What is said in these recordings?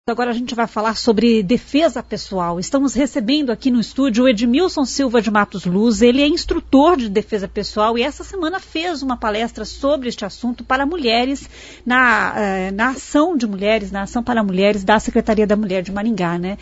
Agora a gente vai falar sobre defesa pessoal. Estamos recebendo aqui no estúdio o Edmilson Silva de Matos Luz. Ele é instrutor de defesa pessoal e essa semana fez uma palestra sobre este assunto para mulheres na ação de mulheres, na ação para mulheres da Secretaria da Mulher de Maringá, né?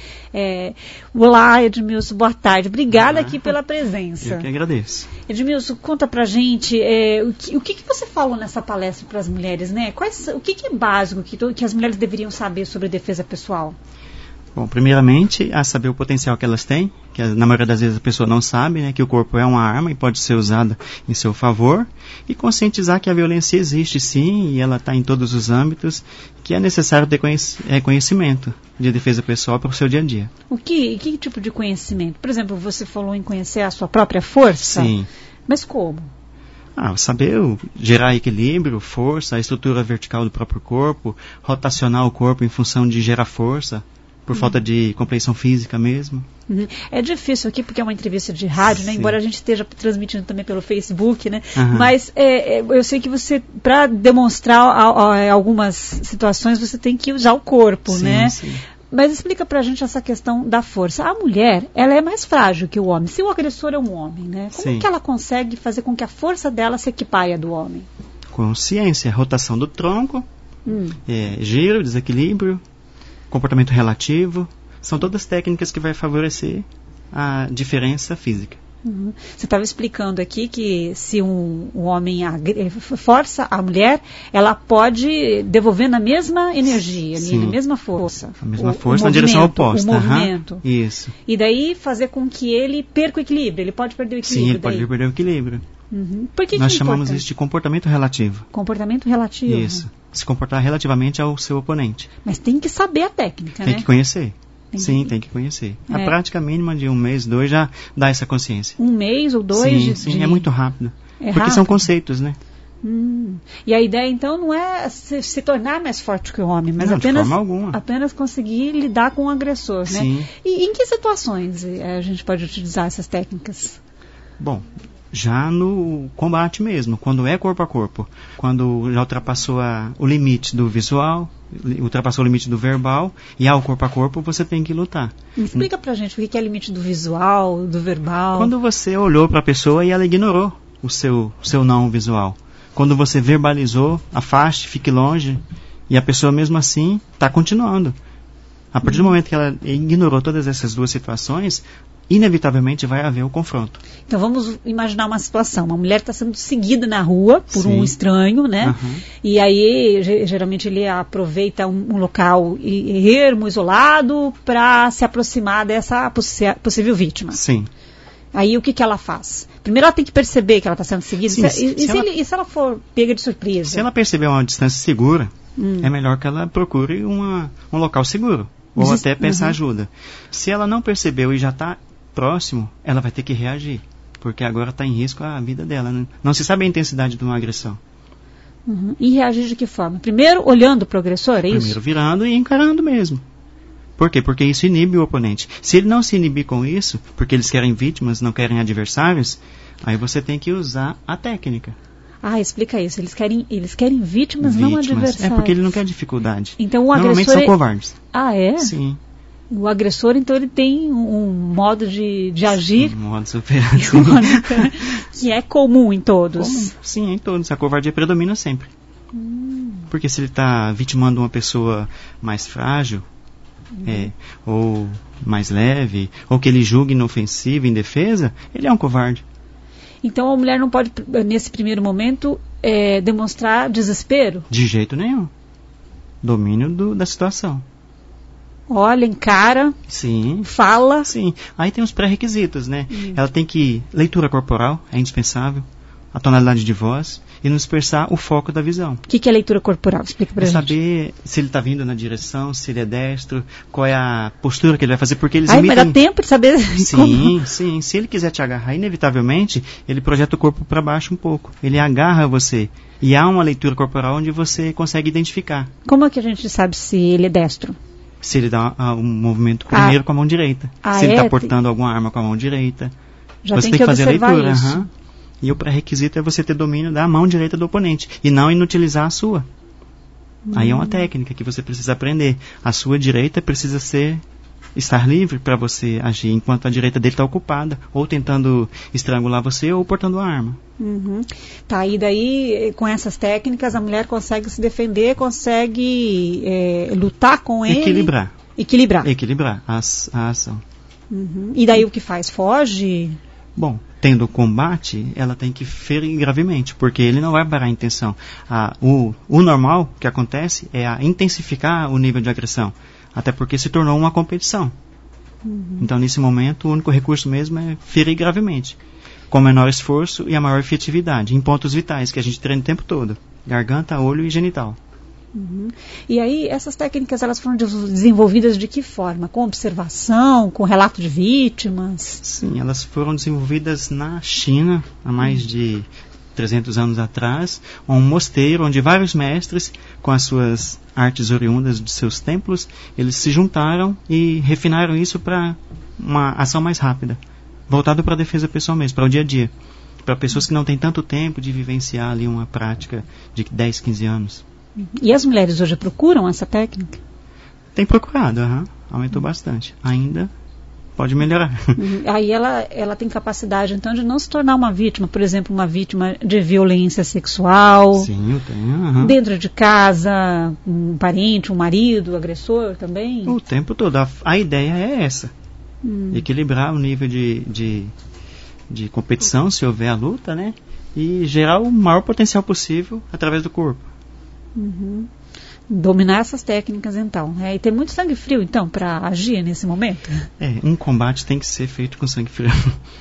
Olá, Edmilson, boa tarde. Obrigada aqui pela presença. Eu que agradeço. Edmilson, conta pra gente o que você falou nessa palestra para as mulheres, né? O que é básico que as mulheres deveriam saber sobre defesa pessoal? Bom, primeiramente, a saber o potencial que elas têm, que na maioria das vezes a pessoa não sabe, né, que o corpo é uma arma e pode ser usada em seu favor, e conscientizar que a violência existe sim, e ela está em todos os âmbitos, que é necessário ter conhecimento de defesa pessoal para o seu dia a dia. Que tipo de conhecimento? Por exemplo, você falou em conhecer a sua própria força? Sim. Mas como? Saber gerar equilíbrio, força, a estrutura vertical do próprio corpo, rotacionar o corpo em função de gerar força, por falta de compreensão física mesmo. É difícil aqui porque é uma entrevista de rádio, né? Embora a gente esteja transmitindo também pelo Facebook, né? Mas eu sei que você, para demonstrar algumas situações, você tem que usar o corpo, né? Sim. Mas explica pra gente essa questão da força. A mulher, ela é mais frágil que o homem. Se o agressor é um homem, né? Como que ela consegue fazer com que a força dela se equipaie à do homem? Consciência, rotação do tronco, giro, desequilíbrio, comportamento relativo. São todas técnicas que vai favorecer a diferença física. Você estava explicando aqui que se um homem força a mulher, ela pode devolver na mesma energia, na mesma força. A mesma força na direção oposta. O movimento. Isso. E daí fazer com que ele perca o equilíbrio. Ele pode perder o equilíbrio. Sim, ele pode perder o equilíbrio. Por que Nós chamamos isso de comportamento relativo. Comportamento relativo. Isso. Se comportar relativamente ao seu oponente. Mas tem que saber a técnica, né? Tem que conhecer. Tem que conhecer. A prática mínima de 1 mês, 2 já dá essa consciência. 1 mês ou 2? Sim, é muito rápido. Porque rápido? São conceitos, né? E a ideia, então, não é se tornar mais forte que o homem, mas não, de forma alguma. Apenas conseguir lidar com o agressor, né? Sim. E em que situações a gente pode utilizar essas técnicas? Bom, já no combate mesmo, quando é corpo a corpo, quando já ultrapassou o limite do visual, ultrapassou o limite do verbal, e ao corpo a corpo você tem que lutar. Explica pra gente o que é limite do visual, do verbal. Quando você olhou para a pessoa e ela ignorou o seu não visual. Quando você verbalizou, afaste, fique longe, e a pessoa mesmo assim está continuando. A partir do momento que ela ignorou todas essas duas situações, inevitavelmente vai haver o confronto. Então vamos imaginar uma situação. Uma mulher está sendo seguida na rua por um estranho, né? E aí geralmente ele aproveita um local ermo, isolado, para se aproximar dessa possível vítima. Sim. Aí o que ela faz? Primeiro ela tem que perceber que ela está sendo seguida. Sim, se ela for pega de surpresa? Se ela perceber uma distância segura, é melhor que ela procure um local seguro. Ou até peça ajuda. Se ela não percebeu e já está próximo, ela vai ter que reagir, porque agora está em risco a vida dela, né? Não se sabe a intensidade de uma agressão. E reagir de que forma? Primeiro olhando para o agressor, é isso? Primeiro virando e encarando mesmo. Por quê? Porque isso inibe o oponente. Se ele não se inibir com isso, porque eles querem vítimas, não querem adversários, aí você tem que usar a técnica. Explica isso. Eles querem vítimas, não adversários. É porque ele não quer dificuldade. Então o agressor normalmente são covardes. É? Sim. O agressor, então, ele tem um modo de agir. Um modo superado. Que é comum em todos. Sim, em todos. A covardia predomina sempre. Porque se ele está vitimando uma pessoa mais frágil, ou mais leve, ou que ele julgue inofensivo, indefesa, ele é um covarde. Então a mulher não pode, nesse primeiro momento, demonstrar desespero? De jeito nenhum. Domínio da situação. Olha, encara, fala. Sim, aí tem os pré-requisitos, né? Ela tem que... Leitura corporal é indispensável, a tonalidade de voz, e não dispersar o foco da visão. O que é leitura corporal? Explica pra gente. Saber se ele está vindo na direção, se ele é destro, qual é a postura que ele vai fazer, porque eles imitam... Mas dá tempo de saber como... Sim. Se ele quiser te agarrar, inevitavelmente, ele projeta o corpo para baixo um pouco. Ele agarra você. E há uma leitura corporal onde você consegue identificar. Como é que a gente sabe se ele é destro? Se ele dá um movimento primeiro com a mão direita. Se ele está portando alguma arma com a mão direita. Você tem que fazer a leitura. E o pré-requisito é você ter domínio da mão direita do oponente. E não inutilizar a sua. Aí é uma técnica que você precisa aprender. A sua direita precisa estar livre para você agir, enquanto a direita dele está ocupada, ou tentando estrangular você, ou portando a arma. Tá, e daí, com essas técnicas, a mulher consegue se defender, consegue lutar com ele. Equilibrar a ação. E daí o que faz? Foge? Bom, tendo combate, ela tem que ferir gravemente, porque ele não vai parar a intenção. O normal que acontece é intensificar o nível de agressão, até porque se tornou uma competição. Então, nesse momento, o único recurso mesmo é ferir gravemente, com menor esforço e a maior efetividade, em pontos vitais, que a gente treina o tempo todo: garganta, olho e genital. E aí, essas técnicas, elas foram desenvolvidas de que forma? Com observação, com relato de vítimas? Sim, elas foram desenvolvidas na China, há mais de 300 anos atrás, um mosteiro onde vários mestres, com as suas artes oriundas de seus templos, eles se juntaram e refinaram isso para uma ação mais rápida, voltado para a defesa pessoal mesmo, para o dia a dia, para pessoas que não têm tanto tempo de vivenciar ali uma prática de 10, 15 anos. E as mulheres hoje procuram essa técnica? Tem procurado, aumentou bastante. Ainda pode melhorar. Aí ela tem capacidade, então, de não se tornar uma vítima, por exemplo, uma vítima de violência sexual. Sim, eu tenho. Dentro de casa, um parente, um marido, agressor também? O tempo todo. A ideia é essa. Equilibrar o nível de competição, se houver a luta, né? E gerar o maior potencial possível através do corpo. Dominar essas técnicas, então. E tem muito sangue frio, então, para agir nesse momento? Um combate tem que ser feito com sangue frio.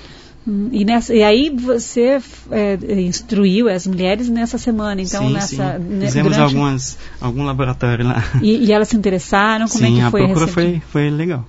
E aí você instruiu as mulheres nessa semana, então? Sim. Fizemos algum laboratório lá. E elas se interessaram? Como é que foi a procura foi legal.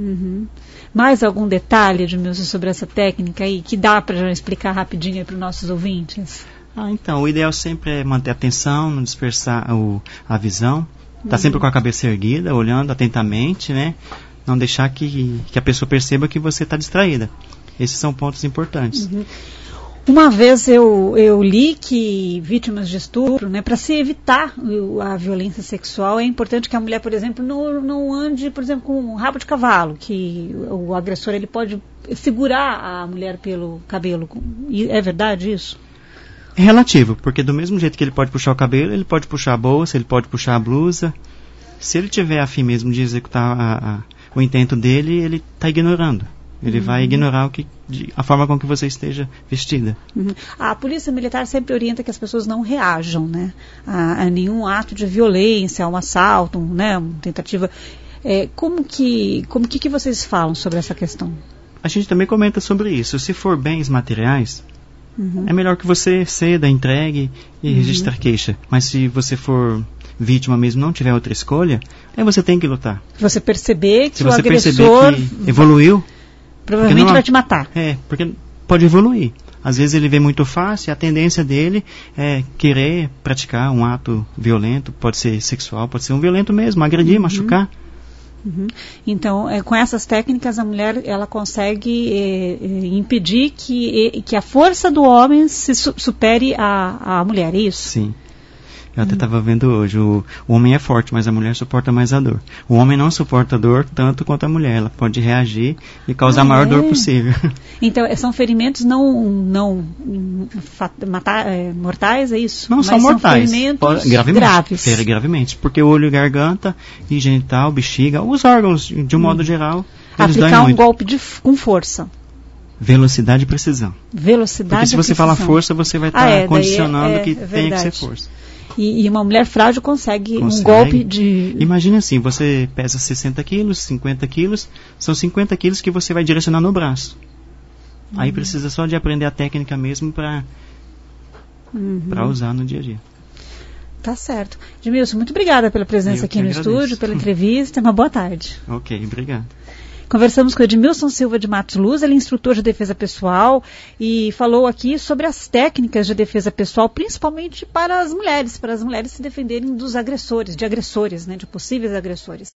Mais algum detalhe, Edmilson, sobre essa técnica aí, que dá para explicar rapidinho para os nossos ouvintes? Então, o ideal sempre é manter a atenção, não dispersar a visão, estar sempre com a cabeça erguida, olhando atentamente, né? Não deixar que a pessoa perceba que você está distraída. Esses são pontos importantes. Uma vez eu li que vítimas de estupro, né, para se evitar a violência sexual, é importante que a mulher, por exemplo, não ande, por exemplo, com um rabo de cavalo, que o agressor ele pode segurar a mulher pelo cabelo. É verdade isso? É relativo, porque do mesmo jeito que ele pode puxar o cabelo, ele pode puxar a bolsa, ele pode puxar a blusa. Se ele tiver a fim mesmo de executar o intento dele, ele está ignorando. Ele vai ignorar a forma com que você esteja vestida. A polícia militar sempre orienta que as pessoas não reajam, né, a nenhum ato de violência, a um assalto, né, uma tentativa. Como que vocês falam sobre essa questão? A gente também comenta sobre isso. Se for bens materiais, é melhor que você ceda, entregue e registre queixa. Mas se você for vítima mesmo, não tiver outra escolha, aí você tem que lutar. Se você perceber que se o você agressor perceber que evoluiu, provavelmente vai te matar. Porque pode evoluir. Às vezes ele vê muito fácil, a tendência dele é querer praticar um ato violento, pode ser sexual, pode ser um violento mesmo, agredir, machucar. Então, com essas técnicas, a mulher ela consegue impedir que a força do homem se supere a mulher, é isso? Sim. Eu até estava vendo hoje, o homem é forte, mas a mulher suporta mais a dor. O homem não suporta a dor tanto quanto a mulher. Ela pode reagir e causar a maior dor possível. Então, são ferimentos não mortais, é isso? Não são mortais. São ferimentos graves. Fere gravemente. Porque o olho, garganta e genital, bexiga, os órgãos, de um modo geral, eles doem aplicar muito. Golpe com força. Velocidade e precisão. Velocidade Porque se você fala força, você vai estar condicionando que tem que ser força. E uma mulher frágil consegue um golpe de... Imagina assim, você pesa 60 quilos, 50 quilos, são 50 quilos que você vai direcionar no braço. Aí precisa só de aprender a técnica mesmo para usar no dia a dia. Tá certo. Edmilson, muito obrigada pela presença aqui no estúdio, pela entrevista. Uma boa tarde. Ok, obrigado. Conversamos com Edmilson Silva de Matos Luz, ele é instrutor de defesa pessoal e falou aqui sobre as técnicas de defesa pessoal, principalmente para as mulheres se defenderem dos agressores, de agressores, né, de possíveis agressores.